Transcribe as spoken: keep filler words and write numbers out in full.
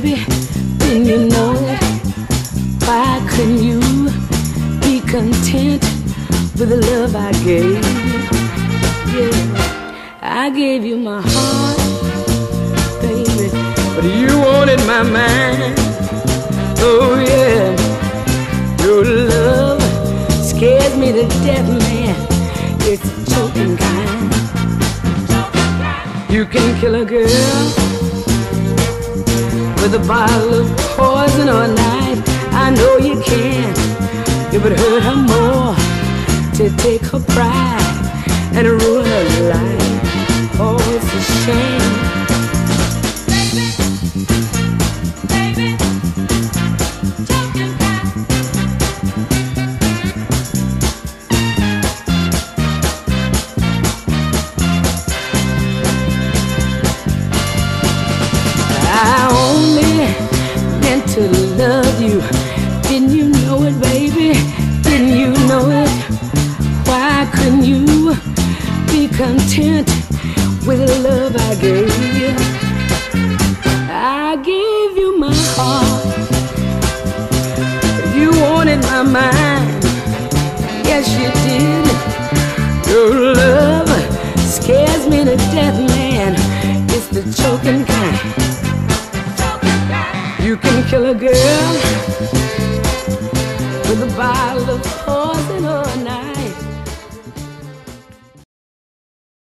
baby, didn't you know it? Why couldn't you be content with the love I gave you? Yeah, I gave you my heart, baby, but you wanted my mind. Oh yeah, your love scares me to death, man. It's a choking kind. You can kill a girl with a bottle of poison or a knife. I know you can. It would hurt her more to take her pride and ruin her life. Oh, it's a shame. Baby, baby, choking kind. I only meant to love you. Didn't you know it, baby? Didn't you know it? Why couldn't you be content with the love I gave